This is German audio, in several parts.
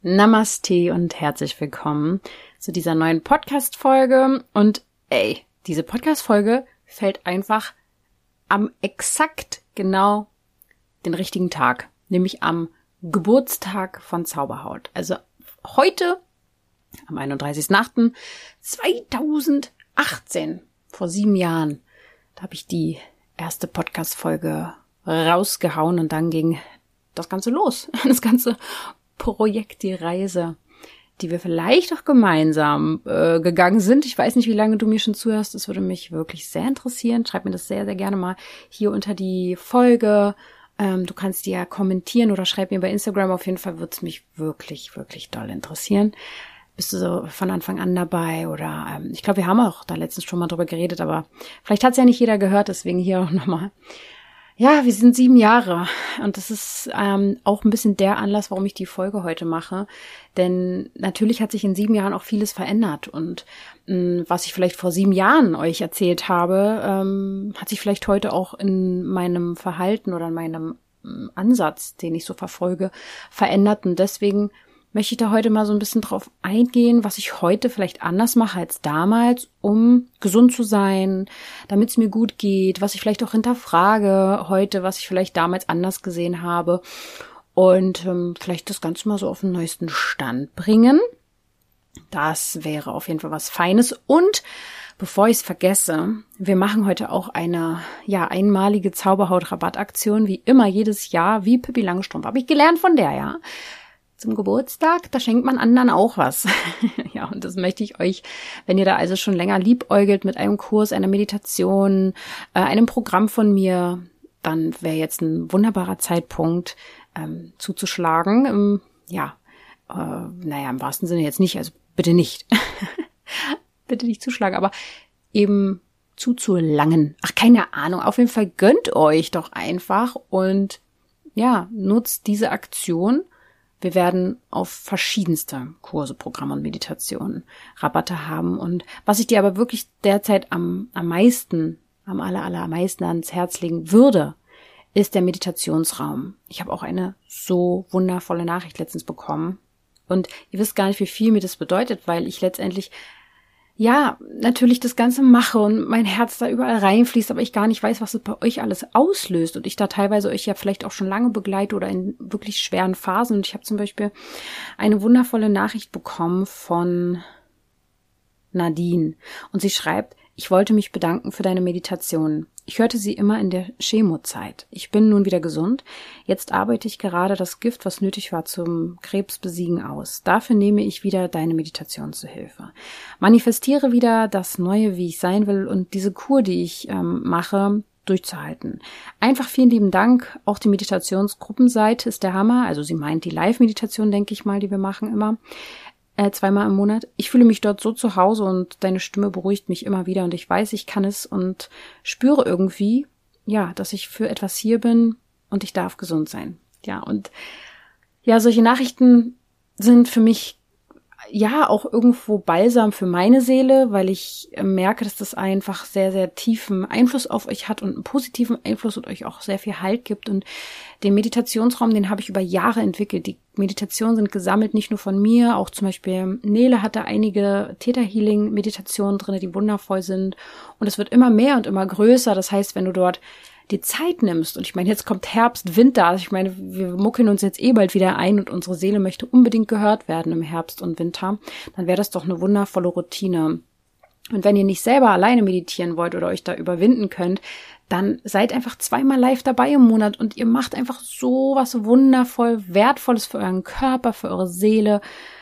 Namaste und herzlich willkommen zu dieser neuen Podcast-Folge. Und diese Podcast-Folge fällt einfach am exakt genau den richtigen Tag, nämlich am Geburtstag von Zauberhaut. Also heute, am 31.08.2018, vor 7 Jahren, da habe ich die erste Podcast-Folge rausgehauen und dann ging das Ganze los. Das ganze Projekt, die Reise, die wir vielleicht auch gemeinsam gegangen sind. Ich weiß nicht, wie lange du mir schon zuhörst. Das würde mich wirklich sehr interessieren. Schreib mir das sehr, sehr gerne mal hier unter die Folge. Du kannst die ja kommentieren oder schreib mir bei Instagram. Auf jeden Fall würde es mich wirklich, wirklich doll interessieren. Bist du so von Anfang an dabei? Oder ich glaube, wir haben auch da letztens schon mal drüber geredet, aber vielleicht hat es ja nicht jeder gehört, deswegen hier auch nochmal. Ja, wir sind 7 Jahre und das ist auch ein bisschen der Anlass, warum ich die Folge heute mache. Denn natürlich hat sich in 7 Jahren auch vieles verändert und was ich vielleicht vor 7 Jahren euch erzählt habe, hat sich vielleicht heute auch in meinem Verhalten oder in meinem Ansatz, den ich so verfolge, verändert. Und deswegen möchte ich da heute mal so ein bisschen drauf eingehen, was ich heute vielleicht anders mache als damals, um gesund zu sein, damit es mir gut geht, was ich vielleicht auch hinterfrage heute, was ich vielleicht damals anders gesehen habe und vielleicht das Ganze mal so auf den neuesten Stand bringen. Das wäre auf jeden Fall was Feines. Und bevor ich es vergesse, wir machen heute auch eine einmalige Zauberhaut-Rabattaktion, wie immer jedes Jahr, wie Pippi Langstrumpf. Habe ich gelernt von der, ja. Zum Geburtstag, da schenkt man anderen auch was. Ja, und das möchte ich euch, wenn ihr da also schon länger liebäugelt mit einem Kurs, einer Meditation, einem Programm von mir, dann wäre jetzt ein wunderbarer Zeitpunkt zuzuschlagen. Im wahrsten Sinne jetzt nicht, also bitte nicht. Bitte nicht zuschlagen, aber eben zuzulangen. Ach, keine Ahnung, auf jeden Fall gönnt euch doch einfach und ja, nutzt diese Aktion. Wir werden auf verschiedenste Kurse, Programme und Meditationen Rabatte haben. Und was ich dir aber wirklich derzeit am allermeisten ans Herz legen würde, ist der Meditationsraum. Ich habe auch eine so wundervolle Nachricht letztens bekommen. Und ihr wisst gar nicht, wie viel mir das bedeutet, weil ich letztendlich natürlich das Ganze mache und mein Herz da überall reinfließt, aber ich gar nicht weiß, was es bei euch alles auslöst und ich da teilweise euch ja vielleicht auch schon lange begleite oder in wirklich schweren Phasen. Und ich habe zum Beispiel eine wundervolle Nachricht bekommen von Nadine und sie schreibt: Ich wollte mich bedanken für deine Meditation. Ich hörte sie immer in der Chemozeit. Ich bin nun wieder gesund. Jetzt arbeite ich gerade das Gift, was nötig war zum Krebsbesiegen, aus. Dafür nehme ich wieder deine Meditation zu Hilfe. Manifestiere wieder das Neue, wie ich sein will und diese Kur, die ich mache, durchzuhalten. Einfach vielen lieben Dank. Auch die Meditationsgruppenseite ist der Hammer. Also sie meint die Live-Meditation, denke ich mal, die wir machen immer. 2-mal im Monat. Ich fühle mich dort so zu Hause und deine Stimme beruhigt mich immer wieder und ich weiß, ich kann es und spüre irgendwie, dass ich für etwas hier bin und ich darf gesund sein. Ja, und solche Nachrichten sind für mich auch irgendwo Balsam für meine Seele, weil ich merke, dass das einfach sehr, sehr tiefen Einfluss auf euch hat und einen positiven Einfluss und euch auch sehr viel Halt gibt. Und den Meditationsraum, den habe ich über Jahre entwickelt. Die Meditationen sind gesammelt, nicht nur von mir, auch zum Beispiel Nele hatte einige Theta-Healing-Meditationen drin, die wundervoll sind. Und es wird immer mehr und immer größer. Das heißt, wenn du dort die Zeit nimmst, und ich meine, jetzt kommt Herbst, Winter, also ich meine, wir muckeln uns jetzt bald wieder ein und unsere Seele möchte unbedingt gehört werden im Herbst und Winter, dann wäre das doch eine wundervolle Routine. Und wenn ihr nicht selber alleine meditieren wollt oder euch da überwinden könnt, dann seid einfach 2-mal live dabei im Monat und ihr macht einfach so was wundervoll Wertvolles für euren Körper, für eure Seele.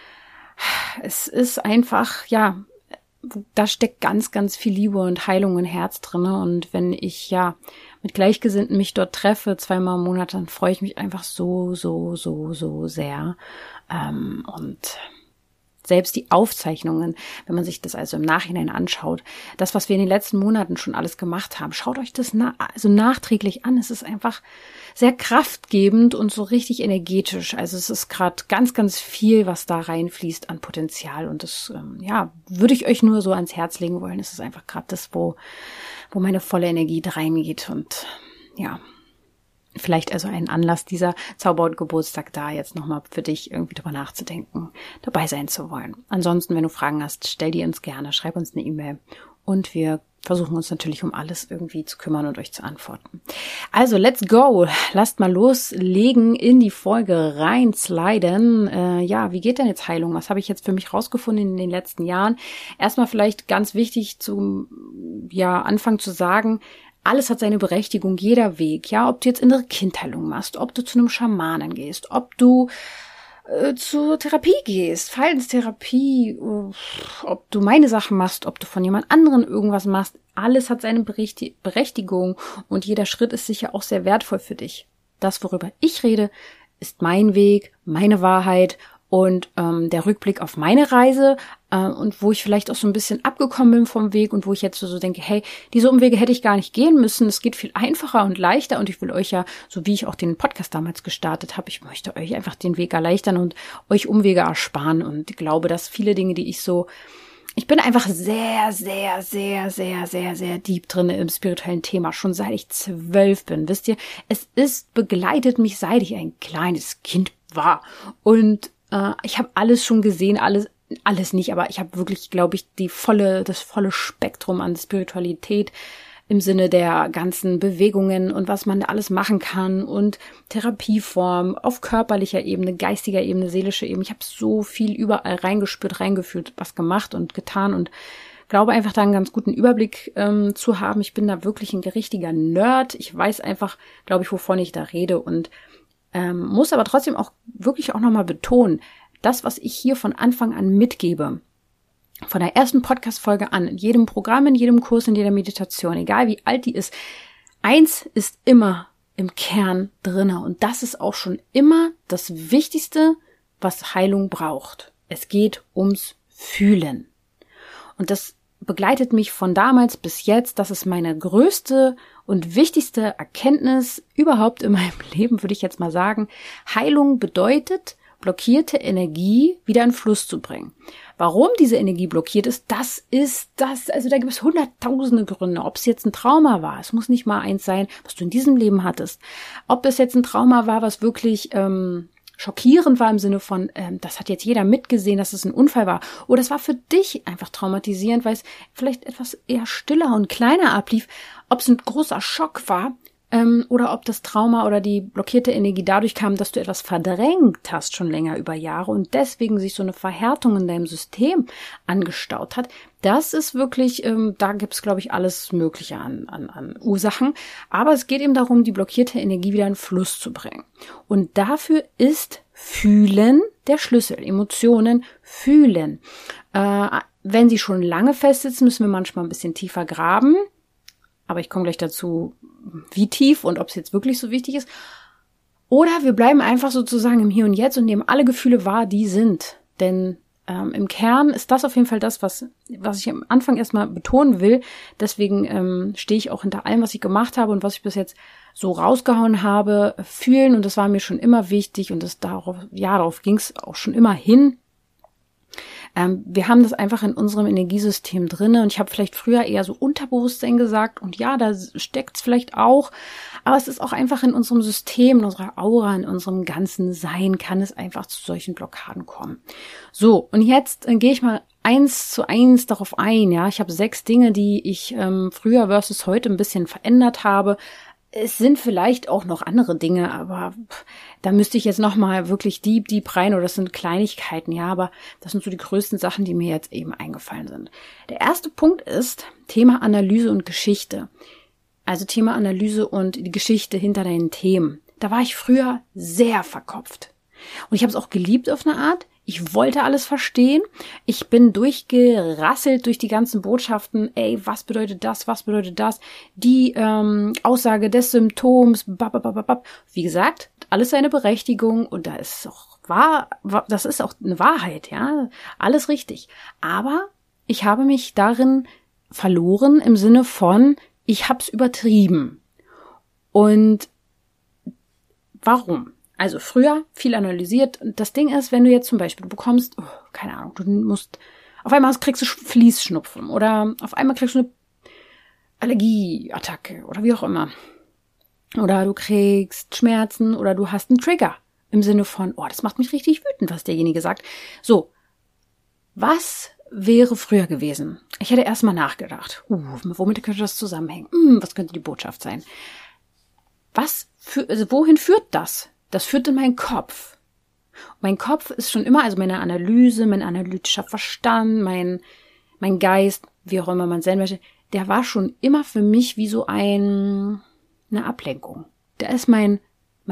Es ist einfach, da steckt ganz, ganz viel Liebe und Heilung und Herz drin. Und wenn ich mit Gleichgesinnten mich dort treffe, 2-mal im Monat, dann freue ich mich einfach so, so, so, so sehr. Und selbst die Aufzeichnungen, wenn man sich das also im Nachhinein anschaut, das, was wir in den letzten Monaten schon alles gemacht haben, schaut euch das nachträglich an. Es ist einfach sehr kraftgebend und so richtig energetisch. Also es ist gerade ganz, ganz viel, was da reinfließt an Potenzial. Und das, würde ich euch nur so ans Herz legen wollen. Es ist einfach gerade das, wo meine volle Energie reingeht. Und Vielleicht also ein Anlass, dieser Zaubergeburtstag da jetzt nochmal für dich irgendwie drüber nachzudenken, dabei sein zu wollen. Ansonsten, wenn du Fragen hast, stell die uns gerne, schreib uns eine E-Mail und wir versuchen uns natürlich um alles irgendwie zu kümmern und euch zu antworten. Also, let's go. Lasst mal loslegen, in die Folge reinsliden. Ja, wie geht denn jetzt Heilung? Was habe ich jetzt für mich rausgefunden in den letzten Jahren? Erstmal vielleicht ganz wichtig zum Anfang zu sagen, alles hat seine Berechtigung, jeder Weg. Ja, ob du jetzt innere Kindheilung machst, ob du zu einem Schamanen gehst, ob du zur Therapie gehst, Verhaltenstherapie, ob du meine Sachen machst, ob du von jemand anderen irgendwas machst, alles hat seine Berechtigung und jeder Schritt ist sicher auch sehr wertvoll für dich. Das, worüber ich rede, ist mein Weg, meine Wahrheit und der Rückblick auf meine Reise und wo ich vielleicht auch so ein bisschen abgekommen bin vom Weg und wo ich jetzt so denke, hey, diese Umwege hätte ich gar nicht gehen müssen, es geht viel einfacher und leichter und ich will euch ja, so wie ich auch den Podcast damals gestartet habe, ich möchte euch einfach den Weg erleichtern und euch Umwege ersparen und ich glaube, dass viele Dinge, die ich bin einfach sehr, sehr, sehr, sehr, sehr, sehr deep drin im spirituellen Thema, schon seit ich 12 bin, wisst ihr, begleitet mich, seit ich ein kleines Kind war und ich habe alles schon gesehen, alles nicht, aber ich habe wirklich, glaube ich, das volle Spektrum an Spiritualität im Sinne der ganzen Bewegungen und was man alles machen kann und Therapieform auf körperlicher Ebene, geistiger Ebene, seelischer Ebene. Ich habe so viel überall reingespürt, reingefühlt, was gemacht und getan und glaube einfach da einen ganz guten Überblick zu haben. Ich bin da wirklich ein richtiger Nerd. Ich weiß einfach, glaube ich, wovon ich da rede und muss aber trotzdem auch wirklich auch nochmal betonen, das, was ich hier von Anfang an mitgebe, von der ersten Podcast-Folge an, in jedem Programm, in jedem Kurs, in jeder Meditation, egal wie alt die ist, eins ist immer im Kern drinne und das ist auch schon immer das Wichtigste, was Heilung braucht. Es geht ums Fühlen. Und das begleitet mich von damals bis jetzt. Das ist meine größte und wichtigste Erkenntnis überhaupt in meinem Leben, würde ich jetzt mal sagen. Heilung bedeutet, blockierte Energie wieder in Fluss zu bringen. Warum diese Energie blockiert ist, also da gibt es hunderttausende Gründe. Ob es jetzt ein Trauma war, es muss nicht mal eins sein, was du in diesem Leben hattest. Ob es jetzt ein Trauma war, was wirklich schockierend war im Sinne von, das hat jetzt jeder mitgesehen, dass es ein Unfall war. Oder es war für dich einfach traumatisierend, weil es vielleicht etwas eher stiller und kleiner ablief. Ob es ein großer Schock war oder ob das Trauma oder die blockierte Energie dadurch kam, dass du etwas verdrängt hast schon länger über Jahre und deswegen sich so eine Verhärtung in deinem System angestaut hat. Das ist wirklich, da gibt es, glaube ich, alles Mögliche an Ursachen. Aber es geht eben darum, die blockierte Energie wieder in Fluss zu bringen. Und dafür ist Fühlen der Schlüssel. Emotionen fühlen. Wenn sie schon lange festsitzen, müssen wir manchmal ein bisschen tiefer graben. Aber ich komme gleich dazu, wie tief und ob es jetzt wirklich so wichtig ist. Oder wir bleiben einfach sozusagen im Hier und Jetzt und nehmen alle Gefühle wahr, die sind. Denn im Kern ist das auf jeden Fall das, was ich am Anfang erstmal betonen will. Deswegen stehe ich auch hinter allem, was ich gemacht habe und was ich bis jetzt so rausgehauen habe, fühlen. Und das war mir schon immer wichtig und darauf ging es auch schon immer hin. Wir haben das einfach in unserem Energiesystem drinne und ich habe vielleicht früher eher so Unterbewusstsein gesagt und ja, da steckt's vielleicht auch, aber es ist auch einfach in unserem System, in unserer Aura, in unserem ganzen Sein kann es einfach zu solchen Blockaden kommen. So, und jetzt gehe ich mal 1:1 darauf ein, ja, ich habe 6 Dinge, die ich früher versus heute ein bisschen verändert habe. Es sind vielleicht auch noch andere Dinge, aber da müsste ich jetzt nochmal wirklich deep rein oder das sind Kleinigkeiten, ja, aber das sind so die größten Sachen, die mir jetzt eben eingefallen sind. Der erste Punkt ist Thema Analyse und Geschichte. Also Thema Analyse und die Geschichte hinter deinen Themen. Da war ich früher sehr verkopft. Und ich habe es auch geliebt auf eine Art. Ich wollte alles verstehen. Ich bin durchgerasselt durch die ganzen Botschaften. Ey, was bedeutet das? Was bedeutet das? Die Aussage des Symptoms. Wie gesagt, alles seine Berechtigung und da ist auch das ist auch eine Wahrheit, ja, alles richtig. Aber ich habe mich darin verloren im Sinne von, ich hab's übertrieben. Und warum? Also früher viel analysiert. Das Ding ist, wenn du jetzt zum Beispiel, du bekommst, keine Ahnung, auf einmal kriegst du Fließschnupfen oder auf einmal kriegst du eine Allergieattacke oder wie auch immer. oder du kriegst Schmerzen oder du hast einen Trigger im Sinne von, oh, das macht mich richtig wütend, was derjenige sagt. So, was wäre früher gewesen? Ich hätte erstmal nachgedacht, womit könnte das zusammenhängen? Was könnte die Botschaft sein? Wohin führt das? Das führt in meinen Kopf. Mein Kopf ist schon immer, also meine Analyse, mein analytischer Verstand, mein Geist, wie auch immer man es nennen möchte, der war schon immer für mich wie so eine Ablenkung. Der ist mein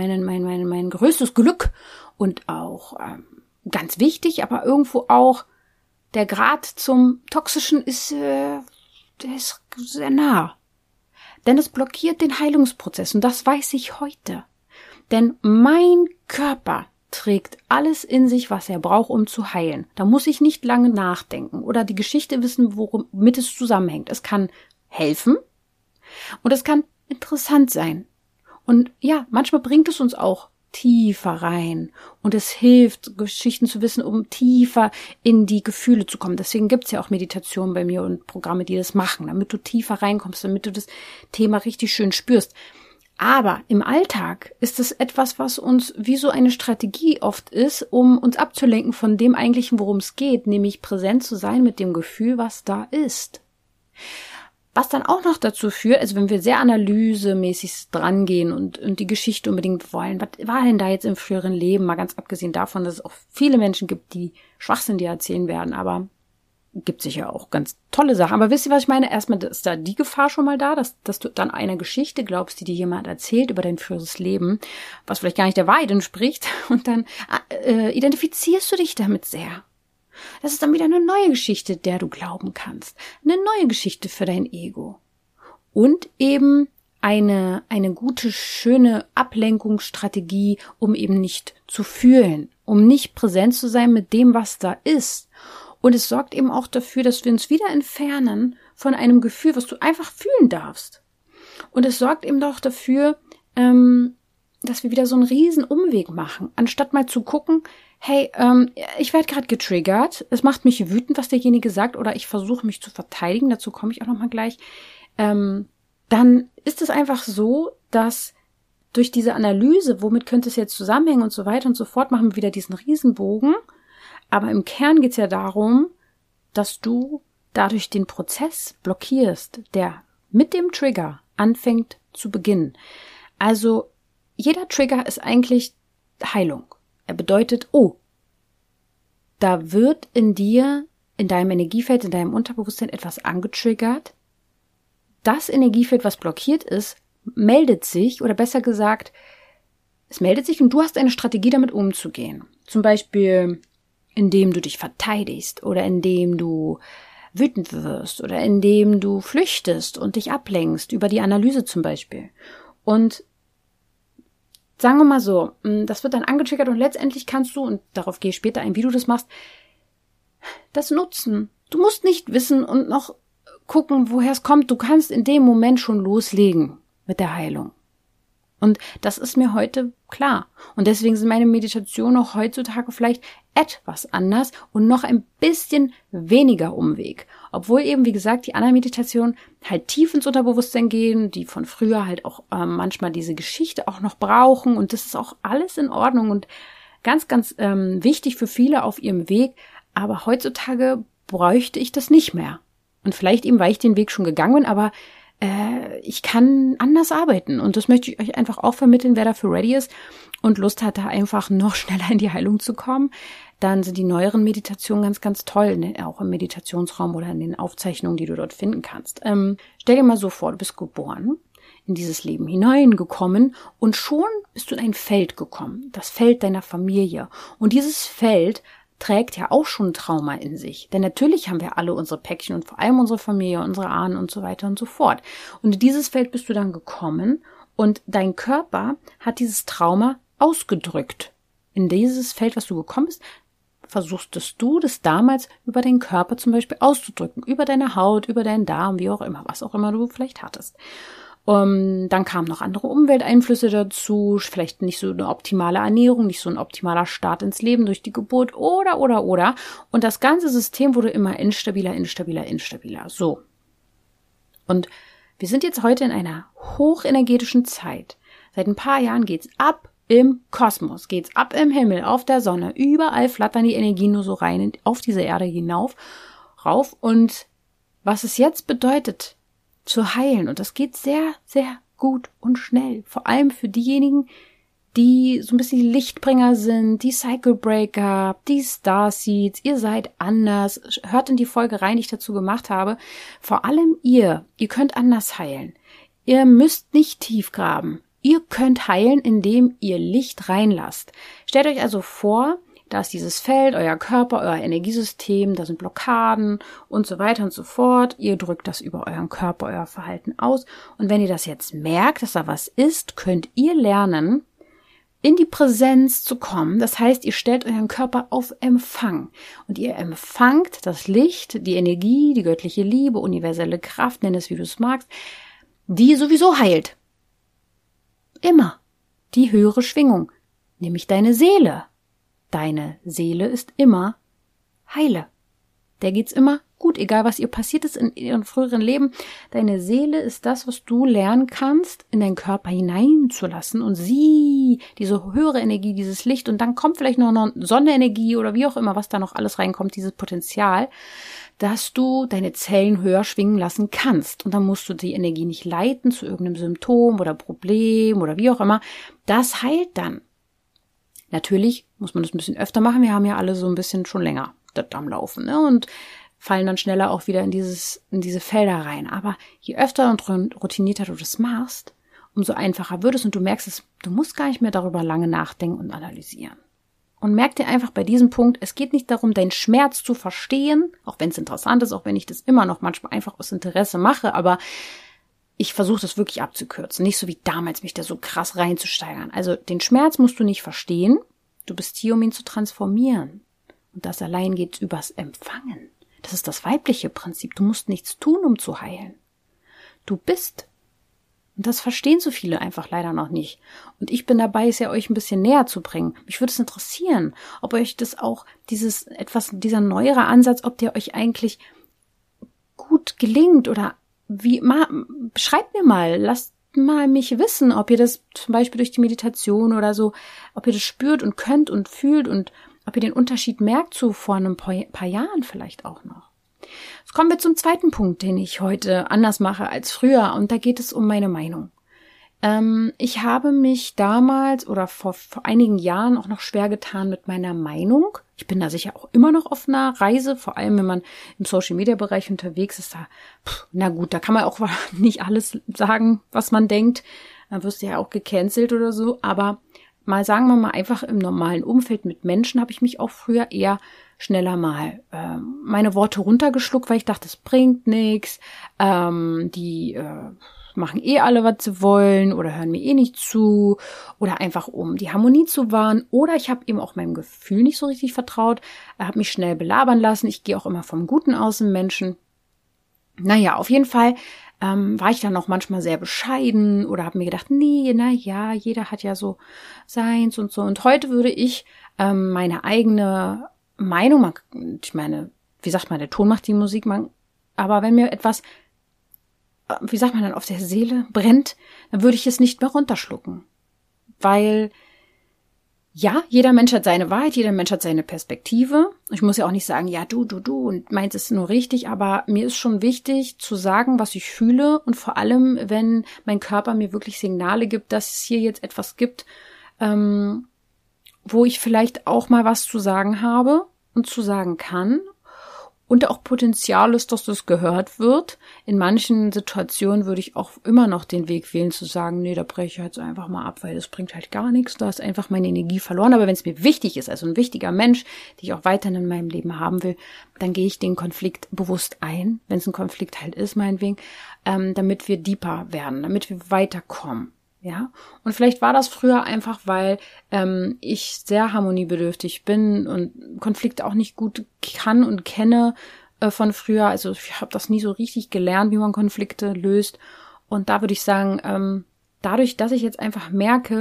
größtes Glück und auch ganz wichtig, aber irgendwo auch der Grad zum Toxischen der ist sehr nah. Denn es blockiert den Heilungsprozess und das weiß ich heute. Denn mein Körper trägt alles in sich, was er braucht, um zu heilen. Da muss ich nicht lange nachdenken oder die Geschichte wissen, womit es zusammenhängt. Es kann helfen und es kann interessant sein. Und ja, manchmal bringt es uns auch tiefer rein und es hilft, Geschichten zu wissen, um tiefer in die Gefühle zu kommen. Deswegen gibt's ja auch Meditationen bei mir und Programme, die das machen, damit du tiefer reinkommst, damit du das Thema richtig schön spürst. Aber im Alltag ist es etwas, was uns wie so eine Strategie oft ist, um uns abzulenken von dem eigentlichen, worum es geht, nämlich präsent zu sein mit dem Gefühl, was da ist. Was dann auch noch dazu führt, also wenn wir sehr analysemäßig drangehen und die Geschichte unbedingt wollen, was war denn da jetzt im früheren Leben, mal ganz abgesehen davon, dass es auch viele Menschen gibt, die Schwachsinn dir erzählen werden, aber gibt sicher auch ganz tolle Sachen. Aber wisst ihr, was ich meine? Erstmal ist da die Gefahr schon mal da, dass du dann einer Geschichte glaubst, die dir jemand erzählt über dein früheres Leben, was vielleicht gar nicht der Wahrheit entspricht, und dann identifizierst du dich damit sehr. Das ist dann wieder eine neue Geschichte, der du glauben kannst. Eine neue Geschichte für dein Ego. Und eben eine gute, schöne Ablenkungsstrategie, um eben nicht zu fühlen, um nicht präsent zu sein mit dem, was da ist. Und es sorgt eben auch dafür, dass wir uns wieder entfernen von einem Gefühl, was du einfach fühlen darfst. Und es sorgt eben auch dafür, dass wir wieder so einen riesen Umweg machen, anstatt mal zu gucken, hey, ich werde gerade getriggert, es macht mich wütend, was derjenige sagt, oder ich versuche mich zu verteidigen, dazu komme ich auch nochmal gleich, dann ist es einfach so, dass durch diese Analyse, womit könnte es jetzt zusammenhängen und so weiter und so fort, machen wir wieder diesen Riesenbogen. Aber im Kern geht es ja darum, dass du dadurch den Prozess blockierst, der mit dem Trigger anfängt zu beginnen. Also jeder Trigger ist eigentlich Heilung. Er bedeutet, da wird in dir, in deinem Energiefeld, in deinem Unterbewusstsein etwas angetriggert. Das Energiefeld, was blockiert ist, meldet sich, oder besser gesagt, es meldet sich und du hast eine Strategie, damit umzugehen. Zum Beispiel, indem du dich verteidigst oder indem du wütend wirst oder indem du flüchtest und dich ablenkst, über die Analyse zum Beispiel. Und sagen wir mal so, das wird dann angetriggert und letztendlich kannst du, und darauf gehe ich später ein, wie du das machst, das nutzen. Du musst nicht wissen und noch gucken, woher es kommt. Du kannst in dem Moment schon loslegen mit der Heilung. Und das ist mir heute klar. Und deswegen sind meine Meditationen auch heutzutage vielleicht etwas anders und noch ein bisschen weniger Umweg. Obwohl eben, wie gesagt, die anderen Meditationen halt tief ins Unterbewusstsein gehen, die von früher halt auch manchmal diese Geschichte auch noch brauchen. Und das ist auch alles in Ordnung und ganz, ganz wichtig für viele auf ihrem Weg. Aber heutzutage bräuchte ich das nicht mehr. Und vielleicht eben, weil ich den Weg schon gegangen bin, aber ich kann anders arbeiten und das möchte ich euch einfach auch vermitteln, wer dafür ready ist und Lust hat, da einfach noch schneller in die Heilung zu kommen. Dann sind die neueren Meditationen ganz, ganz toll, ne? Auch im Meditationsraum oder in den Aufzeichnungen, die du dort finden kannst. Stell dir mal so vor, du bist geboren, in dieses Leben hineingekommen und schon bist du in ein Feld gekommen, das Feld deiner Familie. Und dieses Feld trägt ja auch schon Trauma in sich. Denn natürlich haben wir alle unsere Päckchen und vor allem unsere Familie, unsere Ahnen und so weiter und so fort. Und in dieses Feld bist du dann gekommen und dein Körper hat dieses Trauma ausgedrückt. In dieses Feld, was du gekommen bist, versuchtest du das damals über den Körper zum Beispiel auszudrücken. Über deine Haut, über deinen Darm, wie auch immer, was auch immer du vielleicht hattest. Dann kamen noch andere Umwelteinflüsse dazu, vielleicht nicht so eine optimale Ernährung, nicht so ein optimaler Start ins Leben durch die Geburt oder. Und das ganze System wurde immer instabiler. So. Und wir sind jetzt heute in einer hochenergetischen Zeit, Seit ein paar Jahren geht's ab im Kosmos, geht's ab im Himmel, auf der Sonne. Überall flattern die Energien nur so rein, auf diese Erde hinauf, rauf. Und was es jetzt bedeutet, zu heilen, und das geht sehr, sehr gut und schnell. Vor allem für diejenigen, die so ein bisschen die Lichtbringer sind, die Cycle Breaker, die Starseeds, ihr seid anders. Hört in die Folge rein, die ich dazu gemacht habe. Vor allem ihr könnt anders heilen. Ihr müsst nicht tief graben. Ihr könnt heilen, indem ihr Licht reinlasst. Stellt euch also vor, da ist dieses Feld, euer Körper, euer Energiesystem, da sind Blockaden und so weiter und so fort. Ihr drückt das über euren Körper, euer Verhalten aus. Und wenn ihr das jetzt merkt, dass da was ist, könnt ihr lernen, in die Präsenz zu kommen. Das heißt, ihr stellt euren Körper auf Empfang und ihr empfangt das Licht, die Energie, die göttliche Liebe, universelle Kraft, nenn es wie du es magst, die sowieso heilt. Immer die höhere Schwingung, nämlich deine Seele. Deine Seele ist immer heile. Der geht's immer gut, egal was ihr passiert ist in ihrem früheren Leben. Deine Seele ist das, was du lernen kannst, in deinen Körper hineinzulassen und sie, diese höhere Energie, dieses Licht, und dann kommt vielleicht noch Sonnenenergie oder wie auch immer, was da noch alles reinkommt, dieses Potenzial, dass du deine Zellen höher schwingen lassen kannst. Und dann musst du die Energie nicht leiten zu irgendeinem Symptom oder Problem oder wie auch immer. Das heilt dann. Natürlich muss man das ein bisschen öfter machen. Wir haben ja alle so ein bisschen schon länger das am Laufen, ne? Und fallen dann schneller auch wieder in diese Felder rein. Aber je öfter und routinierter du das machst, umso einfacher wird es und du merkst es, du musst gar nicht mehr darüber lange nachdenken und analysieren. Und merk dir einfach bei diesem Punkt, es geht nicht darum, deinen Schmerz zu verstehen, auch wenn es interessant ist, auch wenn ich das immer noch manchmal einfach aus Interesse mache, aber ich versuche das wirklich abzukürzen, nicht so wie damals, mich da so krass reinzusteigern. Also den Schmerz musst du nicht verstehen, du bist hier, um ihn zu transformieren. Und das allein geht übers Empfangen. Das ist das weibliche Prinzip. Du musst nichts tun, um zu heilen. Du bist. Und das verstehen so viele einfach leider noch nicht. Und ich bin dabei, es ja euch ein bisschen näher zu bringen. Mich würde es interessieren, ob euch das auch dieser neuere Ansatz, ob der euch eigentlich gut gelingt oder schreibt mir mal, lasst mal mich wissen, ob ihr das zum Beispiel durch die Meditation oder so, ob ihr das spürt und könnt und fühlt und ob ihr den Unterschied merkt zu vor ein paar Jahren vielleicht auch noch. Jetzt kommen wir zum zweiten Punkt, den ich heute anders mache als früher, und da geht es um meine Meinung. Ich habe mich damals oder vor einigen Jahren auch noch schwer getan mit meiner Meinung. Ich bin da sicher auch immer noch auf einer Reise, vor allem wenn man im Social-Media-Bereich unterwegs ist. Na gut, da kann man auch nicht alles sagen, was man denkt. Dann wirst du ja auch gecancelt oder so, aber sagen wir mal einfach im normalen Umfeld mit Menschen habe ich mich auch früher eher schneller mal meine Worte runtergeschluckt, weil ich dachte, das bringt nichts, die machen alle, was sie wollen oder hören mir nicht zu oder einfach um die Harmonie zu wahren, oder ich habe eben auch meinem Gefühl nicht so richtig vertraut, habe mich schnell belabern lassen, ich gehe auch immer vom Guten aus im Menschen. Naja, auf jeden Fall war ich dann auch manchmal sehr bescheiden oder habe mir gedacht, nee, na ja, jeder hat ja so seins und so. Und heute würde ich meine eigene Meinung, ich meine, wie sagt man, der Ton macht die Musik, aber wenn mir etwas, wie sagt man dann, auf der Seele brennt, dann würde ich es nicht mehr runterschlucken. Weil ja, jeder Mensch hat seine Wahrheit, jeder Mensch hat seine Perspektive. Ich muss ja auch nicht sagen, ja, du und meins ist nur richtig, aber mir ist schon wichtig zu sagen, was ich fühle, und vor allem, wenn mein Körper mir wirklich Signale gibt, dass es hier jetzt etwas gibt, wo ich vielleicht auch mal was zu sagen habe und zu sagen kann. Und auch Potenzial ist, dass das gehört wird. In manchen Situationen würde ich auch immer noch den Weg wählen, zu sagen, nee, da breche ich jetzt einfach mal ab, weil das bringt halt gar nichts. Da ist einfach meine Energie verloren. Aber wenn es mir wichtig ist, also ein wichtiger Mensch, den ich auch weiterhin in meinem Leben haben will, dann gehe ich den Konflikt bewusst ein, wenn es ein Konflikt halt ist, meinetwegen, damit wir deeper werden, damit wir weiterkommen. Ja, und vielleicht war das früher einfach, weil ich sehr harmoniebedürftig bin und Konflikte auch nicht gut kann und kenne von früher. Also ich habe das nie so richtig gelernt, wie man Konflikte löst. Und da würde ich sagen, dadurch, dass ich jetzt einfach merke,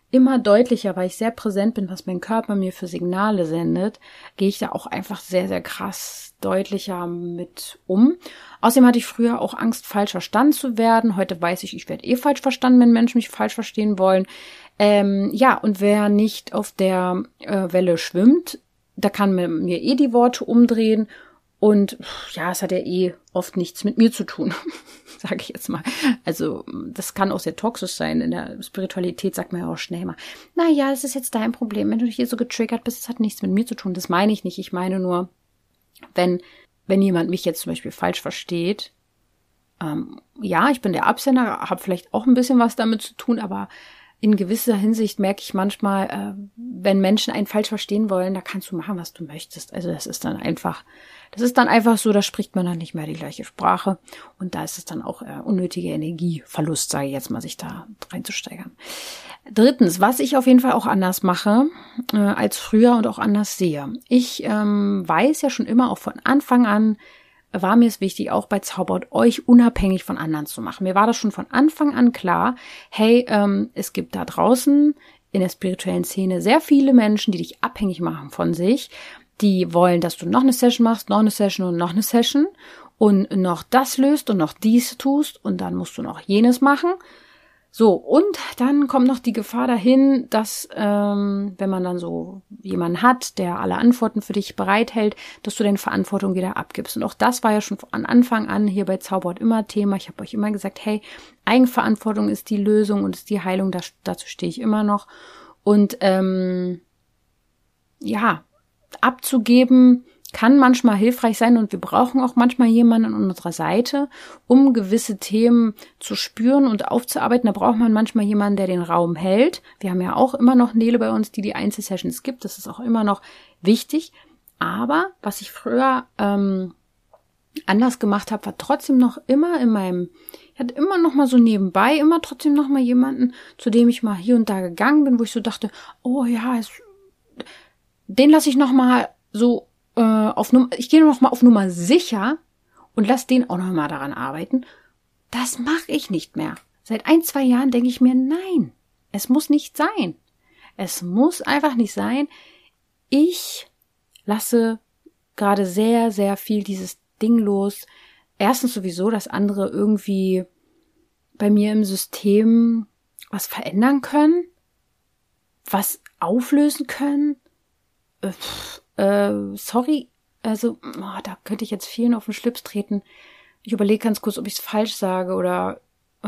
immer deutlicher, weil ich sehr präsent bin, was mein Körper mir für Signale sendet, gehe ich da auch einfach sehr, sehr krass deutlicher mit um. Außerdem hatte ich früher auch Angst, falsch verstanden zu werden. Heute weiß ich werde falsch verstanden, wenn Menschen mich falsch verstehen wollen. Und wer nicht auf der Welle schwimmt, da kann mir die Worte umdrehen. Und ja, es hat ja oft nichts mit mir zu tun, sage ich jetzt mal. Also das kann auch sehr toxisch sein. In der Spiritualität sagt man ja auch schnell mal, naja, das ist jetzt dein Problem. Wenn du hier so getriggert bist, das hat nichts mit mir zu tun. Das meine ich nicht. Ich meine nur, wenn jemand mich jetzt zum Beispiel falsch versteht, ich bin der Absender, habe vielleicht auch ein bisschen was damit zu tun, aber in gewisser Hinsicht merke ich manchmal, wenn Menschen einen falsch verstehen wollen, da kannst du machen, was du möchtest. Also das ist dann einfach so, da spricht man dann nicht mehr die gleiche Sprache und da ist es dann auch unnötiger Energieverlust, sage ich jetzt mal, sich da reinzusteigern. Drittens, was ich auf jeden Fall auch anders mache als früher und auch anders sehe. Ich weiß ja schon immer auch von Anfang an, war mir es wichtig, auch bei Zauberhaut euch unabhängig von anderen zu machen. Mir war das schon von Anfang an klar, hey, es gibt da draußen in der spirituellen Szene sehr viele Menschen, die dich abhängig machen von sich. Die wollen, dass du noch eine Session machst, noch eine Session und noch eine Session und noch das löst und noch dies tust und dann musst du noch jenes machen. So, und dann kommt noch die Gefahr dahin, dass, wenn man dann so jemanden hat, der alle Antworten für dich bereithält, dass du deine Verantwortung wieder abgibst. Und auch das war ja schon von Anfang an hier bei Zauberhaut immer Thema. Ich habe euch immer gesagt, hey, Eigenverantwortung ist die Lösung und ist die Heilung, dazu stehe ich immer noch. Und abzugeben kann manchmal hilfreich sein und wir brauchen auch manchmal jemanden an unserer Seite, um gewisse Themen zu spüren und aufzuarbeiten. Da braucht man manchmal jemanden, der den Raum hält. Wir haben ja auch immer noch Nele bei uns, die Einzelsessions gibt. Das ist auch immer noch wichtig. Aber was ich früher anders gemacht habe, war trotzdem noch immer ich hatte immer noch mal so nebenbei, immer trotzdem noch mal jemanden, zu dem ich mal hier und da gegangen bin, wo ich so dachte, oh ja, den lasse ich noch mal so ich gehe noch mal auf Nummer sicher und lass den auch noch mal daran arbeiten. Das mache ich nicht mehr. Seit 1-2 Jahren denke ich mir, nein, es muss nicht sein. Es muss einfach nicht sein. Ich lasse gerade sehr, sehr viel dieses Ding los. Erstens sowieso, dass andere irgendwie bei mir im System was verändern können, was auflösen können. Sorry, also da könnte ich jetzt vielen auf den Schlips treten. Ich überlege ganz kurz, ob ich es falsch sage oder,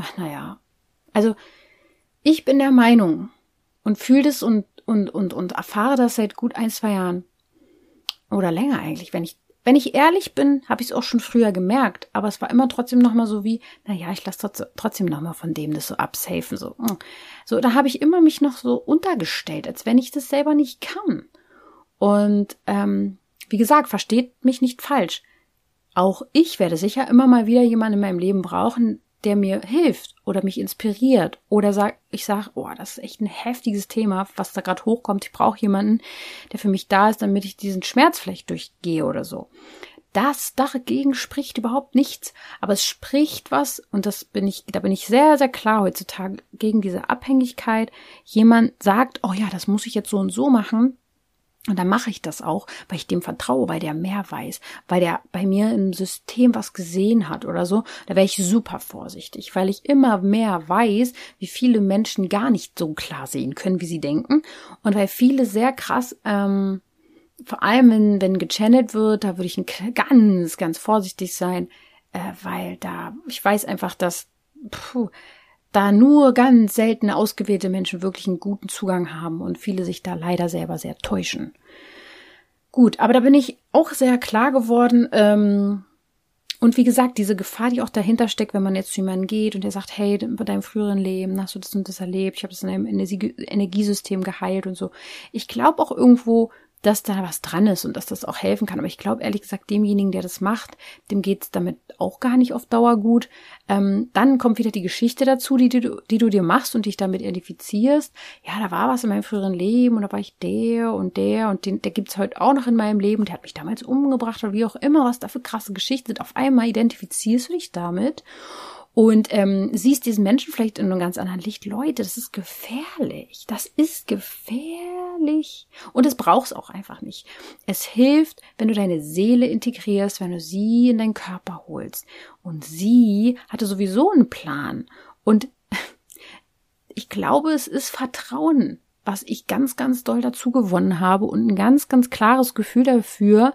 also ich bin der Meinung und fühle das und erfahre das seit gut 1-2 Jahren oder länger eigentlich. Wenn ich ehrlich bin, habe ich es auch schon früher gemerkt, aber es war immer trotzdem nochmal so wie, ich lasse trotzdem nochmal von dem das so absafen, so. So, da habe ich immer mich noch so untergestellt, als wenn ich das selber nicht kann. Und wie gesagt, versteht mich nicht falsch. Auch ich werde sicher immer mal wieder jemanden in meinem Leben brauchen, der mir hilft oder mich inspiriert oder ich sage, das ist echt ein heftiges Thema, was da gerade hochkommt. Ich brauche jemanden, der für mich da ist, damit ich diesen Schmerz vielleicht durchgehe oder so. Dagegen spricht überhaupt nichts, aber es spricht was und da bin ich sehr, sehr klar heutzutage gegen diese Abhängigkeit. Jemand sagt, das muss ich jetzt so und so machen. Und dann mache ich das auch, weil ich dem vertraue, weil der mehr weiß, weil der bei mir im System was gesehen hat oder so. Da wäre ich super vorsichtig, weil ich immer mehr weiß, wie viele Menschen gar nicht so klar sehen können, wie sie denken. Und weil viele sehr krass, vor allem wenn gechannelt wird, da würde ich ganz, ganz vorsichtig sein, weil ich weiß einfach, dass da nur ganz selten ausgewählte Menschen wirklich einen guten Zugang haben und viele sich da leider selber sehr täuschen. Gut, aber da bin ich auch sehr klar geworden. Und wie gesagt, diese Gefahr, die auch dahinter steckt, wenn man jetzt zu jemandem geht und der sagt, hey, bei deinem früheren Leben hast du das und das erlebt, ich habe das in deinem Energiesystem geheilt und so. Ich glaube auch irgendwo, dass da was dran ist und dass das auch helfen kann. Aber ich glaube, ehrlich gesagt, demjenigen, der das macht, dem geht's damit auch gar nicht auf Dauer gut. Dann kommt wieder die Geschichte dazu, die du dir machst und dich damit identifizierst. Ja, da war was in meinem früheren Leben und da war ich der und der gibt's heute auch noch in meinem Leben. Der hat mich damals umgebracht oder wie auch immer, was da für krasse Geschichten sind. Auf einmal identifizierst du dich damit und siehst diesen Menschen vielleicht in einem ganz anderen Licht. Leute, das ist gefährlich. Das ist gefährlich. Und es brauchst auch einfach nicht. Es hilft, wenn du deine Seele integrierst, wenn du sie in deinen Körper holst. Und sie hatte sowieso einen Plan. Und ich glaube, es ist Vertrauen, was ich ganz, ganz doll dazu gewonnen habe und ein ganz, ganz klares Gefühl dafür.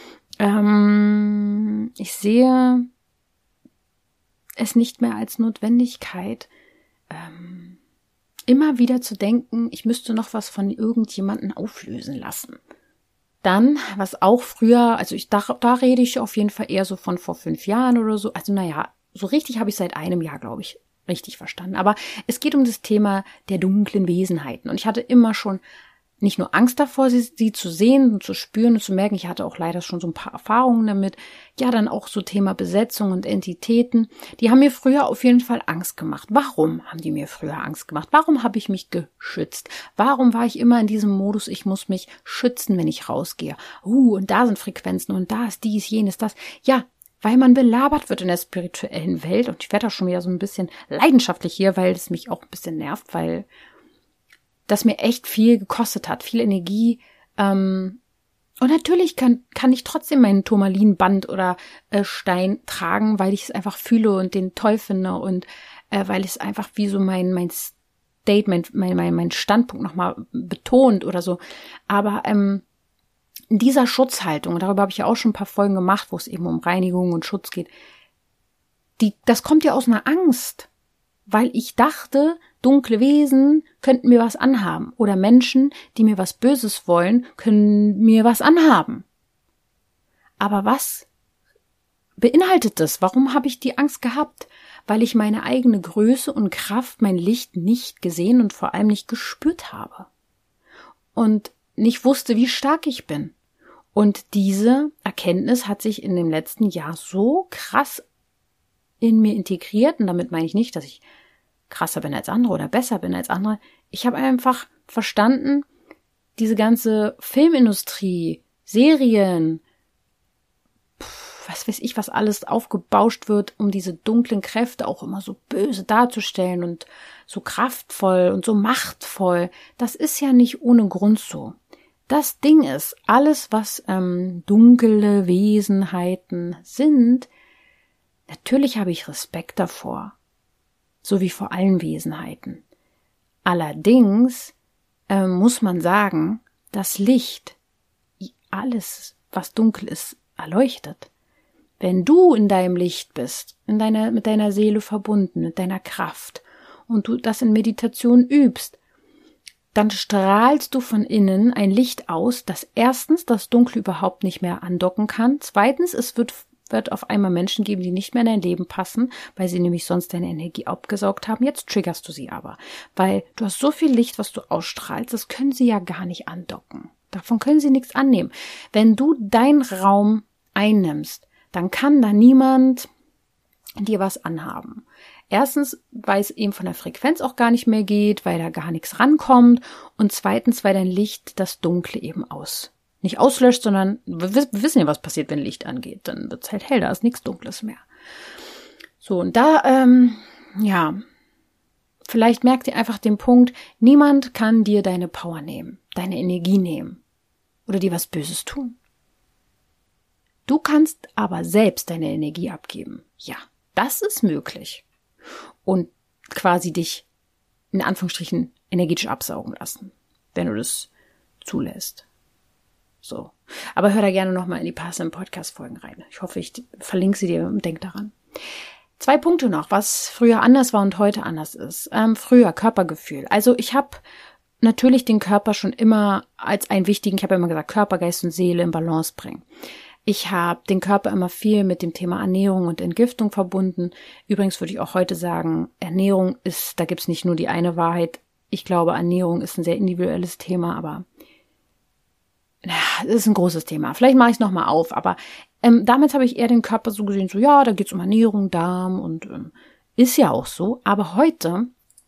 Ich sehe es nicht mehr als Notwendigkeit, immer wieder zu denken, ich müsste noch was von irgendjemandem auflösen lassen. Dann, was auch früher, also da rede ich auf jeden Fall eher so von vor 5 Jahren oder so. Also so richtig habe ich seit einem Jahr, glaube ich, richtig verstanden. Aber es geht um das Thema der dunklen Wesenheiten. Und ich hatte immer schon nicht nur Angst davor, sie zu sehen und zu spüren und zu merken. Ich hatte auch leider schon so ein paar Erfahrungen damit. Ja, dann auch so Thema Besetzung und Entitäten. Die haben mir früher auf jeden Fall Angst gemacht. Warum haben die mir früher Angst gemacht? Warum habe ich mich geschützt? Warum war ich immer in diesem Modus, ich muss mich schützen, wenn ich rausgehe? Und da sind Frequenzen und da ist dies, jenes, das. Ja, weil man belabert wird in der spirituellen Welt. Und ich werde da schon wieder so ein bisschen leidenschaftlich hier, weil es mich auch ein bisschen nervt, weil das mir echt viel gekostet hat, viel Energie. Und natürlich kann ich trotzdem meinen Turmalinband oder Stein tragen, weil ich es einfach fühle und den toll finde und weil es einfach wie so mein Statement, mein Standpunkt nochmal betont oder so. Aber in dieser Schutzhaltung, darüber habe ich ja auch schon ein paar Folgen gemacht, wo es eben um Reinigung und Schutz geht, das kommt ja aus einer Angst, weil ich dachte, dunkle Wesen könnten mir was anhaben oder Menschen, die mir was Böses wollen, können mir was anhaben. Aber was beinhaltet das? Warum habe ich die Angst gehabt? Weil ich meine eigene Größe und Kraft, mein Licht nicht gesehen und vor allem nicht gespürt habe. Und nicht wusste, wie stark ich bin. Und diese Erkenntnis hat sich in dem letzten Jahr so krass in mir integriert. Und damit meine ich nicht, dass ich krasser bin als andere oder besser bin als andere. Ich habe einfach verstanden, diese ganze Filmindustrie, Serien, was weiß ich, was alles aufgebauscht wird, um diese dunklen Kräfte auch immer so böse darzustellen und so kraftvoll und so machtvoll. Das ist ja nicht ohne Grund so. Das Ding ist, alles, was dunkle Wesenheiten sind, natürlich habe ich Respekt davor. So wie vor allen Wesenheiten. Allerdings muss man sagen, das Licht, alles, was dunkel ist, erleuchtet. Wenn du in deinem Licht bist, mit deiner Seele verbunden, mit deiner Kraft und du das in Meditation übst, dann strahlst du von innen ein Licht aus, das erstens das Dunkle überhaupt nicht mehr andocken kann, zweitens, es wird auf einmal Menschen geben, die nicht mehr in dein Leben passen, weil sie nämlich sonst deine Energie abgesaugt haben. Jetzt triggerst du sie aber, weil du hast so viel Licht, was du ausstrahlst, das können sie ja gar nicht andocken. Davon können sie nichts annehmen. Wenn du deinen Raum einnimmst, dann kann da niemand dir was anhaben. Erstens, weil es eben von der Frequenz auch gar nicht mehr geht, weil da gar nichts rankommt und zweitens, weil dein Licht das Dunkle eben nicht auslöscht, sondern wir wissen ja, was passiert, wenn Licht angeht. Dann wird es halt hell, da ist nichts Dunkles mehr. So, und da, vielleicht merkt ihr einfach den Punkt, niemand kann dir deine Power nehmen, deine Energie nehmen oder dir was Böses tun. Du kannst aber selbst deine Energie abgeben. Ja, das ist möglich. Und quasi dich, in Anführungsstrichen, energetisch absaugen lassen, wenn du das zulässt. So. Aber hör da gerne nochmal in die passenden Podcast-Folgen rein. Ich hoffe, ich verlinke sie dir und denk daran. 2 Punkte noch, was früher anders war und heute anders ist. Früher Körpergefühl. Also ich habe natürlich den Körper schon immer als einen wichtigen, ich habe ja immer gesagt, Körper, Geist und Seele in Balance bringen. Ich habe den Körper immer viel mit dem Thema Ernährung und Entgiftung verbunden. Übrigens würde ich auch heute sagen, Ernährung da gibt's nicht nur die eine Wahrheit. Ich glaube, Ernährung ist ein sehr individuelles Thema, aber das ist ein großes Thema. Vielleicht mache ich es nochmal auf, aber damals habe ich eher den Körper so gesehen, so ja, da geht's um Ernährung, Darm und ist ja auch so. Aber heute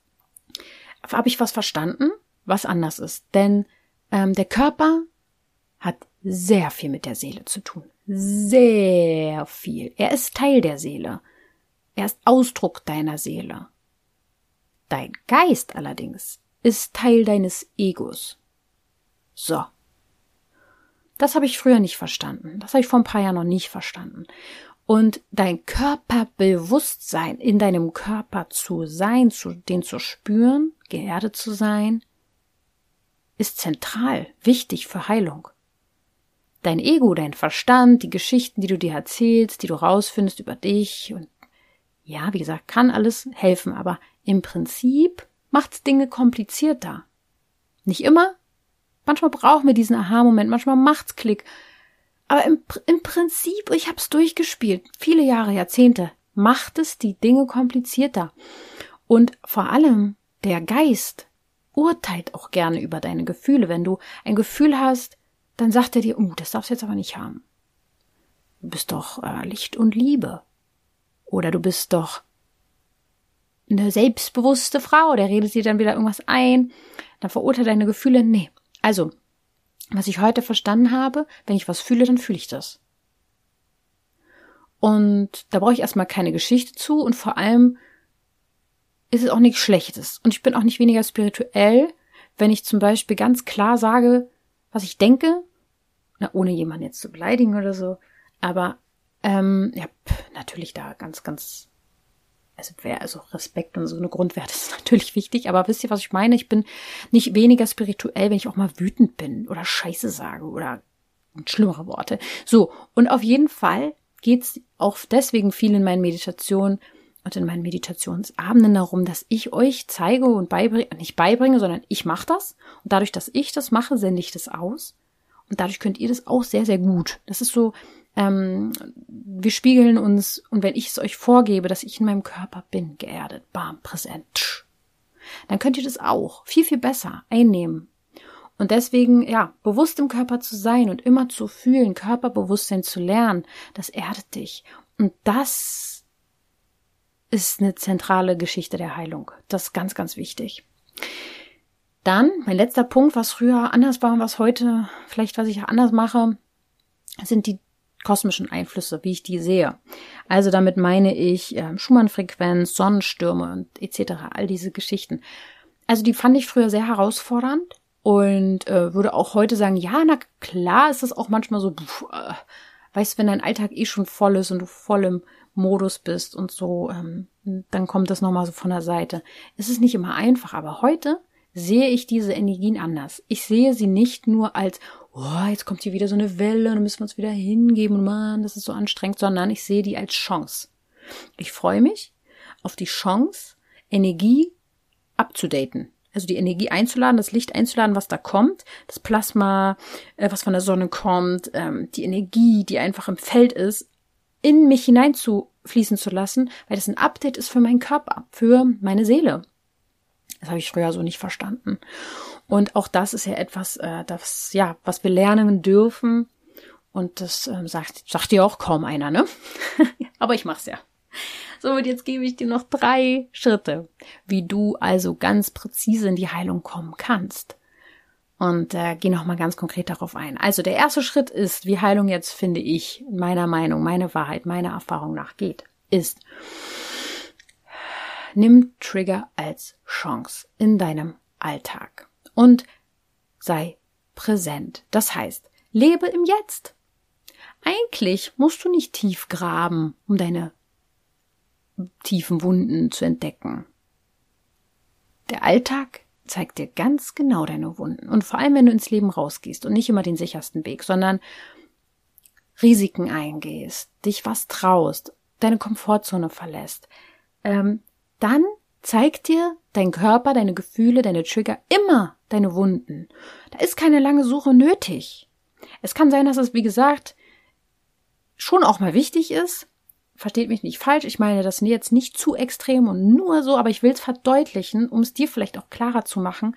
habe ich was verstanden, was anders ist. Denn der Körper hat sehr viel mit der Seele zu tun. Sehr viel. Er ist Teil der Seele. Er ist Ausdruck deiner Seele. Dein Geist allerdings ist Teil deines Egos. So. Das habe ich früher nicht verstanden. Das habe ich vor ein paar Jahren noch nicht verstanden. Und dein Körperbewusstsein, in deinem Körper zu sein, den zu spüren, geerdet zu sein, ist zentral, wichtig für Heilung. Dein Ego, dein Verstand, die Geschichten, die du dir erzählst, die du rausfindest über dich und ja, wie gesagt, kann alles helfen, aber im Prinzip macht's Dinge komplizierter. Nicht immer. Manchmal brauchen wir diesen Aha-Moment, manchmal macht's Klick. Aber im Prinzip, ich habe es durchgespielt, viele Jahre, Jahrzehnte, macht es die Dinge komplizierter. Und vor allem der Geist urteilt auch gerne über deine Gefühle. Wenn du ein Gefühl hast, dann sagt er dir, das darfst du jetzt aber nicht haben. Du bist doch Licht und Liebe. Oder du bist doch eine selbstbewusste Frau, der redet dir dann wieder irgendwas ein, dann verurteilt deine Gefühle. Nee. Also, was ich heute verstanden habe, wenn ich was fühle, dann fühle ich das. Und da brauche ich erstmal keine Geschichte zu und vor allem ist es auch nichts Schlechtes. Und ich bin auch nicht weniger spirituell, wenn ich zum Beispiel ganz klar sage, was ich denke, ohne jemanden jetzt zu beleidigen oder so, aber natürlich da ganz, also Respekt und so eine Grundwerte ist natürlich wichtig, aber wisst ihr, was ich meine? Ich bin nicht weniger spirituell, wenn ich auch mal wütend bin oder Scheiße sage oder schlimmere Worte. So, und auf jeden Fall geht's auch deswegen viel in meinen Meditationen und in meinen Meditationsabenden darum, dass ich euch zeige und nicht beibringe, sondern ich mache das. Und dadurch, dass ich das mache, sende ich das aus. Und dadurch könnt ihr das auch sehr, sehr gut. Das ist so, wir spiegeln uns, und wenn ich es euch vorgebe, dass ich in meinem Körper bin, geerdet, bam, präsent, dann könnt ihr das auch viel, viel besser einnehmen. Und deswegen, ja, bewusst im Körper zu sein und immer zu fühlen, Körperbewusstsein zu lernen, das erdet dich. Und das ist eine zentrale Geschichte der Heilung. Das ist ganz, ganz wichtig. Dann, mein letzter Punkt, was früher anders war und was heute vielleicht, was ich anders mache, sind die kosmischen Einflüsse, wie ich die sehe. Also damit meine ich Schumann-Frequenz, Sonnenstürme und etc., all diese Geschichten. Also die fand ich früher sehr herausfordernd und würde auch heute sagen, ja, na klar ist das auch manchmal so, weißt du, wenn dein Alltag schon voll ist und du voll im Modus bist und so, dann kommt das nochmal so von der Seite. Es ist nicht immer einfach, aber heute sehe ich diese Energien anders. Ich sehe sie nicht nur als, jetzt kommt hier wieder so eine Welle und dann müssen wir uns wieder hingeben und Mann, das ist so anstrengend, sondern ich sehe die als Chance. Ich freue mich auf die Chance, Energie abzudaten. Also die Energie einzuladen, das Licht einzuladen, was da kommt, das Plasma, was von der Sonne kommt, die Energie, die einfach im Feld ist, in mich hineinzufließen zu lassen, weil das ein Update ist für meinen Körper, für meine Seele. Das habe ich früher so nicht verstanden. Und auch das ist ja etwas, was wir lernen dürfen. Und das sagt dir auch kaum einer, ne? Aber ich mach's ja. So, und jetzt gebe ich dir noch 3 Schritte, wie du also ganz präzise in die Heilung kommen kannst. Und gehe nochmal ganz konkret darauf ein. Also der erste Schritt ist, wie Heilung jetzt, finde ich, meiner Meinung, meine Wahrheit, meiner Erfahrung nach geht, ist: Nimm Trigger als Chance in deinem Alltag und sei präsent. Das heißt, lebe im Jetzt. Eigentlich musst du nicht tief graben, um deine tiefen Wunden zu entdecken. Der Alltag zeigt dir ganz genau deine Wunden. Und vor allem, wenn du ins Leben rausgehst und nicht immer den sichersten Weg, sondern Risiken eingehst, dich was traust, deine Komfortzone verlässt, dann zeigt dir dein Körper, deine Gefühle, deine Trigger immer deine Wunden. Da ist keine lange Suche nötig. Es kann sein, dass es, wie gesagt, schon auch mal wichtig ist. Versteht mich nicht falsch, ich meine das jetzt nicht zu extrem und nur so, aber ich will es verdeutlichen, um es dir vielleicht auch klarer zu machen.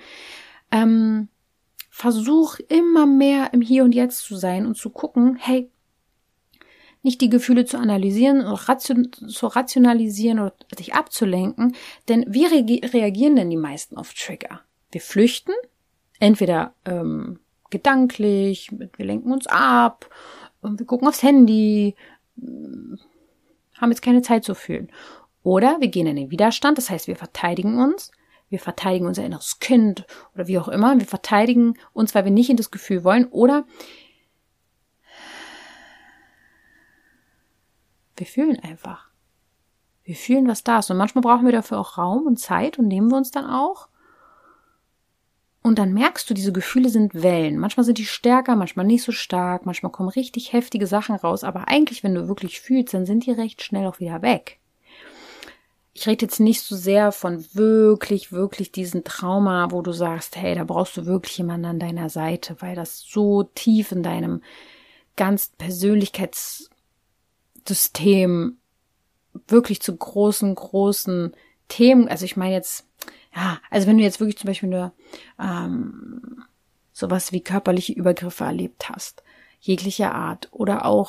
Versuch immer mehr im Hier und Jetzt zu sein und zu gucken, hey, nicht die Gefühle zu analysieren oder zu rationalisieren oder sich abzulenken, denn wie reagieren denn die meisten auf Trigger? Wir flüchten, entweder gedanklich, wir lenken uns ab, wir gucken aufs Handy, haben jetzt keine Zeit zu fühlen. Oder wir gehen in den Widerstand, das heißt, wir verteidigen unser inneres Kind oder wie auch immer. Wir verteidigen uns, weil wir nicht in das Gefühl wollen. Oder wir fühlen einfach. Wir fühlen, was da ist. Und manchmal brauchen wir dafür auch Raum und Zeit und nehmen wir uns dann auch. Und dann merkst du, diese Gefühle sind Wellen. Manchmal sind die stärker, manchmal nicht so stark. Manchmal kommen richtig heftige Sachen raus. Aber eigentlich, wenn du wirklich fühlst, dann sind die recht schnell auch wieder weg. Ich rede jetzt nicht so sehr von wirklich diesen Trauma, wo du sagst, hey, da brauchst du wirklich jemanden an deiner Seite, weil das so tief in deinem ganzen Persönlichkeitssystem wirklich zu großen Themen, also ich meine jetzt, ja, also wenn du jetzt wirklich zum Beispiel nur sowas wie körperliche Übergriffe erlebt hast, jeglicher Art, oder auch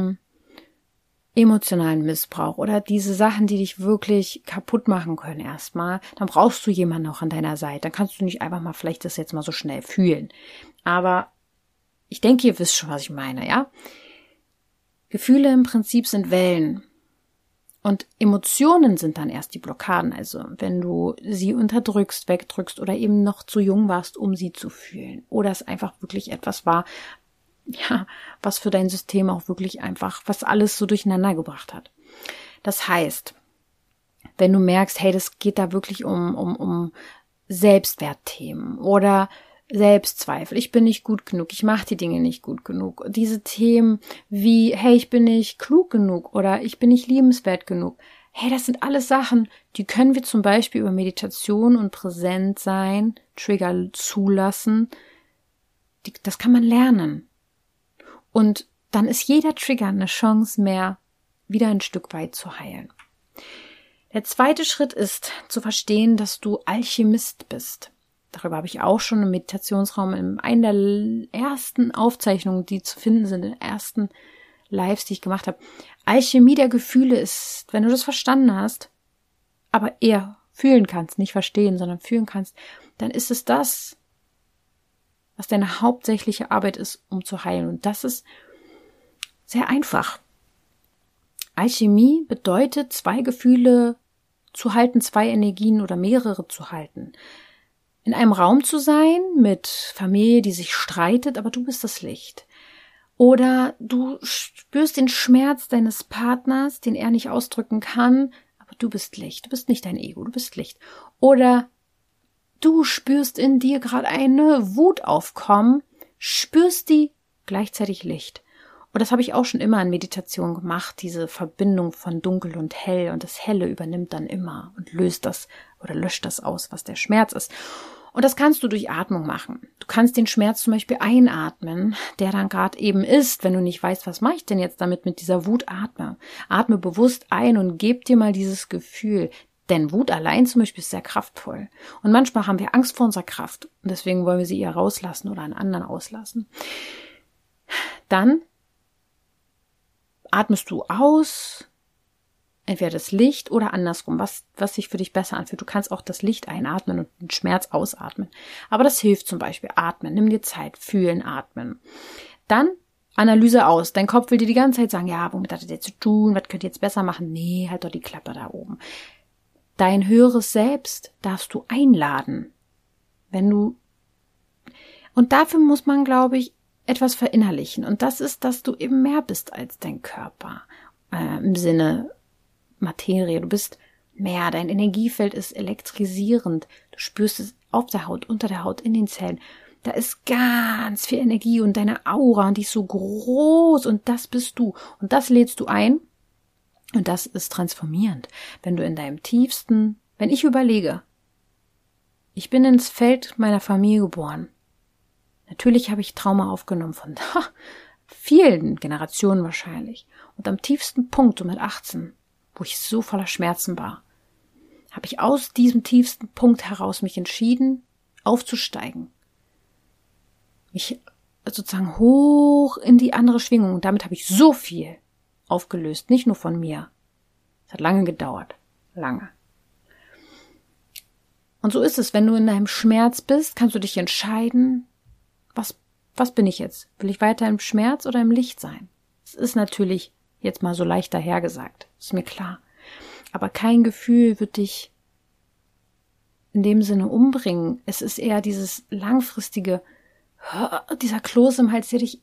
emotionalen Missbrauch oder diese Sachen, die dich wirklich kaputt machen können erstmal, dann brauchst du jemanden auch an deiner Seite. Dann kannst du nicht einfach mal vielleicht das jetzt mal so schnell fühlen. Aber ich denke, ihr wisst schon, was ich meine, ja? Gefühle im Prinzip sind Wellen. Und Emotionen sind dann erst die Blockaden. Also wenn du sie unterdrückst, wegdrückst oder eben noch zu jung warst, um sie zu fühlen. Oder es einfach wirklich etwas war, ja, was für dein System auch wirklich einfach, was alles so durcheinander gebracht hat. Das heißt, wenn du merkst, hey, das geht da wirklich um Selbstwertthemen oder Selbstzweifel, ich bin nicht gut genug, ich mache die Dinge nicht gut genug. Diese Themen wie, hey, ich bin nicht klug genug oder ich bin nicht liebenswert genug. Hey, das sind alles Sachen, die können wir zum Beispiel über Meditation und Präsentsein, Trigger zulassen. Das kann man lernen. Und dann ist jeder Trigger eine Chance mehr, wieder ein Stück weit zu heilen. Der zweite Schritt ist, zu verstehen, dass du Alchemist bist. Darüber habe ich auch schon im Meditationsraum in einer der ersten Aufzeichnungen, die zu finden sind, in den ersten Lives, die ich gemacht habe. Alchemie der Gefühle ist, wenn du das verstanden hast, aber eher fühlen kannst, nicht verstehen, sondern fühlen kannst, dann ist es das, was deine hauptsächliche Arbeit ist, um zu heilen. Und das ist sehr einfach. Alchemie bedeutet, zwei Gefühle zu halten, zwei Energien oder mehrere zu halten. In einem Raum zu sein mit Familie, die sich streitet, aber du bist das Licht. Oder du spürst den Schmerz deines Partners, den er nicht ausdrücken kann, aber du bist Licht. Du bist nicht dein Ego, du bist Licht. Oder du spürst in dir gerade eine Wut aufkommen, spürst die, gleichzeitig Licht. Und das habe ich auch schon immer in Meditation gemacht, diese Verbindung von Dunkel und Hell. Und das Helle übernimmt dann immer und löst das oder löscht das aus, was der Schmerz ist. Und das kannst du durch Atmung machen. Du kannst den Schmerz zum Beispiel einatmen, der dann gerade eben ist, wenn du nicht weißt, was mache ich denn jetzt damit mit dieser Wut, atme. Atme bewusst ein und gib dir mal dieses Gefühl. Denn Wut allein zum Beispiel ist sehr kraftvoll. Und manchmal haben wir Angst vor unserer Kraft. Und deswegen wollen wir sie eher rauslassen oder an anderen auslassen. Dann atmest du aus, entweder das Licht oder andersrum, was sich für dich besser anfühlt. Du kannst auch das Licht einatmen und den Schmerz ausatmen. Aber das hilft zum Beispiel. Atmen, nimm dir Zeit, fühlen, atmen. Dann Analyse aus. Dein Kopf will dir die ganze Zeit sagen, ja, womit hat das jetzt zu tun? Was könnt ihr jetzt besser machen? Nee, halt doch die Klappe da oben. Dein höheres Selbst darfst du einladen. Und dafür muss man, glaube ich, etwas verinnerlichen. Und das ist, dass du eben mehr bist als dein Körper. Im Sinne Materie. Du bist mehr. Dein Energiefeld ist elektrisierend. Du spürst es auf der Haut, unter der Haut, in den Zellen. Da ist ganz viel Energie und deine Aura und die ist so groß und das bist du. Und das lädst du ein. Und das ist transformierend, wenn du in deinem tiefsten, wenn ich überlege, ich bin ins Feld meiner Familie geboren. Natürlich habe ich Trauma aufgenommen von vielen Generationen wahrscheinlich. Und am tiefsten Punkt, so mit 18, wo ich so voller Schmerzen war, habe ich aus diesem tiefsten Punkt heraus mich entschieden, aufzusteigen. Mich sozusagen hoch in die andere Schwingung. Und damit habe ich so viel aufgelöst, nicht nur von mir. Es hat lange gedauert. Lange. Und so ist es, wenn du in deinem Schmerz bist, kannst du dich entscheiden, was bin ich jetzt? Will ich weiter im Schmerz oder im Licht sein? Es ist natürlich jetzt mal so leicht dahergesagt. Ist mir klar. Aber kein Gefühl wird dich in dem Sinne umbringen. Es ist eher dieses langfristige, dieser Kloß im Hals, der dich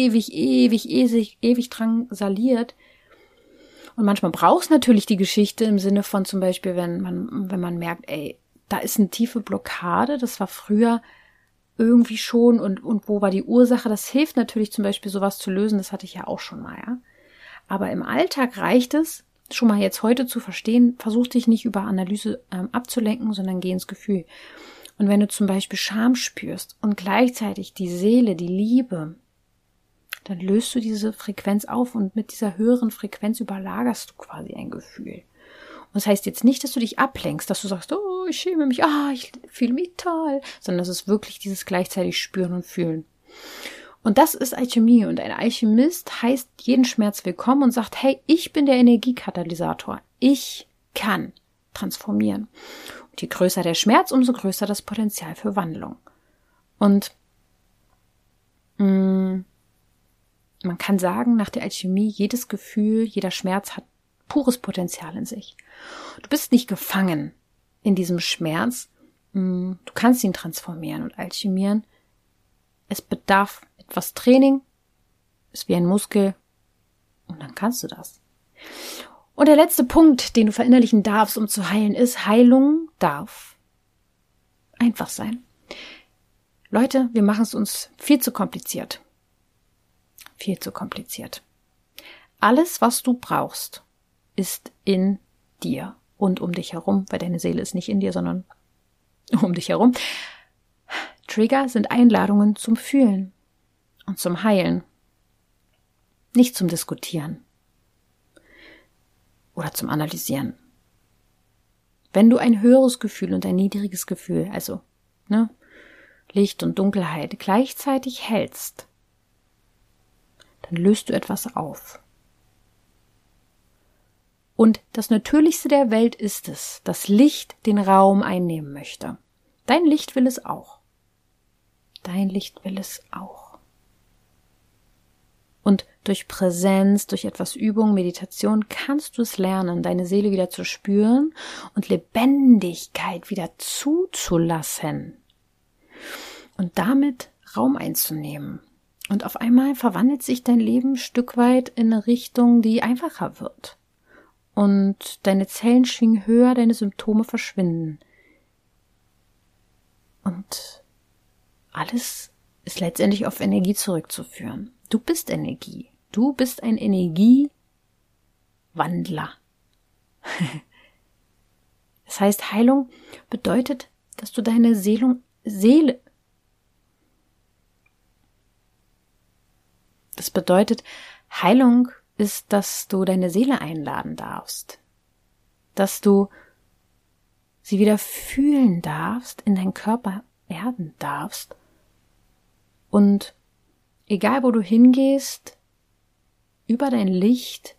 ewig drangsaliert. Und manchmal brauchst du natürlich die Geschichte im Sinne von zum Beispiel, wenn man merkt, da ist eine tiefe Blockade, das war früher irgendwie schon und wo war die Ursache? Das hilft natürlich zum Beispiel sowas zu lösen, das hatte ich ja auch schon mal, ja. Aber im Alltag reicht es, schon mal jetzt heute zu verstehen, versuch dich nicht über Analyse abzulenken, sondern geh ins Gefühl. Und wenn du zum Beispiel Scham spürst und gleichzeitig die Seele, die Liebe, dann löst du diese Frequenz auf und mit dieser höheren Frequenz überlagerst du quasi ein Gefühl. Und das heißt jetzt nicht, dass du dich ablenkst, dass du sagst, oh, ich schäme mich, ich fühle mich toll, sondern das ist wirklich dieses gleichzeitig Spüren und Fühlen. Und das ist Alchemie. Und ein Alchemist heißt jeden Schmerz willkommen und sagt, hey, ich bin der Energiekatalysator. Ich kann transformieren. Und je größer der Schmerz, umso größer das Potenzial für Wandlung. Und man kann sagen, nach der Alchemie, jedes Gefühl, jeder Schmerz hat pures Potenzial in sich. Du bist nicht gefangen in diesem Schmerz. Du kannst ihn transformieren und alchemieren. Es bedarf etwas Training, ist wie ein Muskel und dann kannst du das. Und der letzte Punkt, den du verinnerlichen darfst, um zu heilen, ist, Heilung darf einfach sein. Leute, wir machen es uns viel zu kompliziert. Viel zu kompliziert. Alles, was du brauchst, ist in dir und um dich herum, weil deine Seele ist nicht in dir, sondern um dich herum. Trigger sind Einladungen zum Fühlen und zum Heilen, nicht zum Diskutieren oder zum Analysieren. Wenn du ein höheres Gefühl und ein niedriges Gefühl, also Licht und Dunkelheit, gleichzeitig hältst, dann löst du etwas auf. Und das Natürlichste der Welt ist es, dass Licht den Raum einnehmen möchte. Dein Licht will es auch. Dein Licht will es auch. Und durch Präsenz, durch etwas Übung, Meditation kannst du es lernen, deine Seele wieder zu spüren und Lebendigkeit wieder zuzulassen und damit Raum einzunehmen. Und auf einmal verwandelt sich dein Leben ein Stück weit in eine Richtung, die einfacher wird. Und deine Zellen schwingen höher, deine Symptome verschwinden. Und alles ist letztendlich auf Energie zurückzuführen. Du bist Energie. Du bist ein Energiewandler. Das heißt, Heilung bedeutet, dass du deine Das bedeutet, Heilung ist, dass du deine Seele einladen darfst. Dass du sie wieder fühlen darfst, in deinen Körper erden darfst. Und egal, wo du hingehst, über dein Licht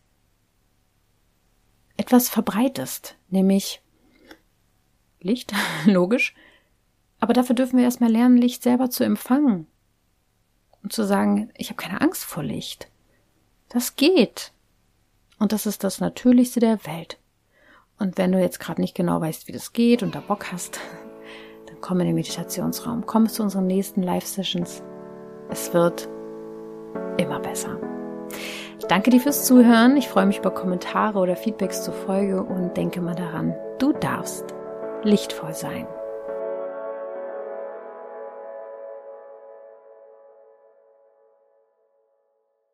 etwas verbreitest, nämlich Licht, logisch, aber dafür dürfen wir erstmal lernen, Licht selber zu empfangen und zu sagen, ich habe keine Angst vor Licht. Das geht. Und das ist das Natürlichste der Welt. Und wenn du jetzt gerade nicht genau weißt, wie das geht und da Bock hast, dann komm in den Meditationsraum, komm zu unseren nächsten Live-Sessions. Es wird immer besser. Ich danke dir fürs Zuhören. Ich freue mich über Kommentare oder Feedbacks zur Folge und denke mal daran, du darfst lichtvoll sein.